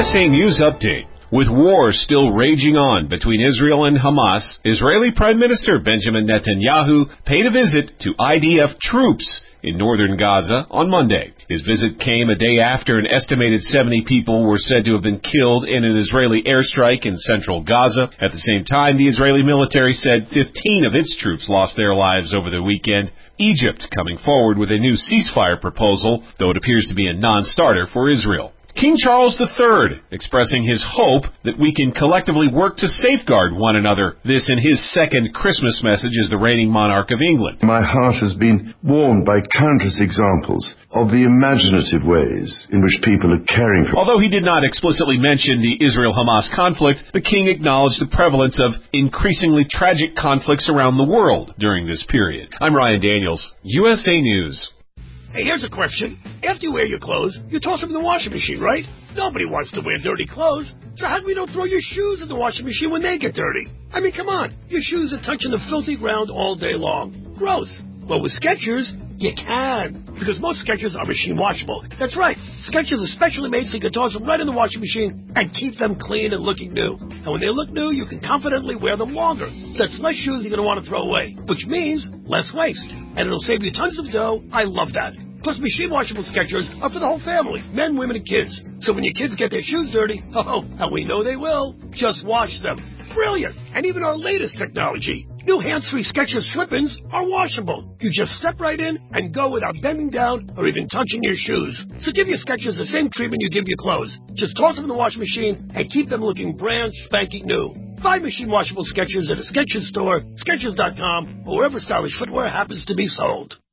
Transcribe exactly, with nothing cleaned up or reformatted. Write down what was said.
S A News Update. With war still raging on between Israel and Hamas, Israeli Prime Minister Benjamin Netanyahu paid a visit to I D F troops in northern Gaza on Monday. His visit came a day after an estimated seventy people were said to have been killed in an Israeli airstrike in central Gaza. At the same time, the Israeli military said fifteen of its troops lost their lives over the weekend. Egypt coming forward with a new ceasefire proposal, though it appears to be a non-starter for Israel. King Charles the Third expressing his hope that we can collectively work to safeguard one another. This in his second Christmas message as the reigning monarch of England. My heart has been warmed by countless examples of the imaginative ways in which people are caring for. Although he did not explicitly mention the Israel-Hamas conflict, the king acknowledged the prevalence of increasingly tragic conflicts around the world during this period. I'm Ryan Daniels, U S A News. Hey, here's a question. After you wear your clothes, you toss them in the washing machine, right? Nobody wants to wear dirty clothes. So how come you don't throw your shoes in the washing machine when they get dirty? I mean, come on. Your shoes are touching the filthy ground all day long. Gross. Well, with Skechers, you can. Because most Skechers are machine washable. That's right. Skechers are specially made so you can toss them right in the washing machine and keep them clean and looking new. And when they look new, you can confidently wear them longer. That's less shoes you're going to want to throw away, which means less waste. And it'll save you tons of dough. I love that. Plus, machine washable Skechers are for the whole family, men, women, and kids. So when your kids get their shoes dirty, oh, and we know they will, just wash them. Brilliant! And even our latest technology, new hands-free Skechers slip-ins are washable. You just step right in and go without bending down or even touching your shoes. So give your Skechers the same treatment you give your clothes. Just toss them in the washing machine and keep them looking brand spanking new. Buy machine washable Skechers at a Skechers store, Skechers dot com, or wherever stylish footwear happens to be sold.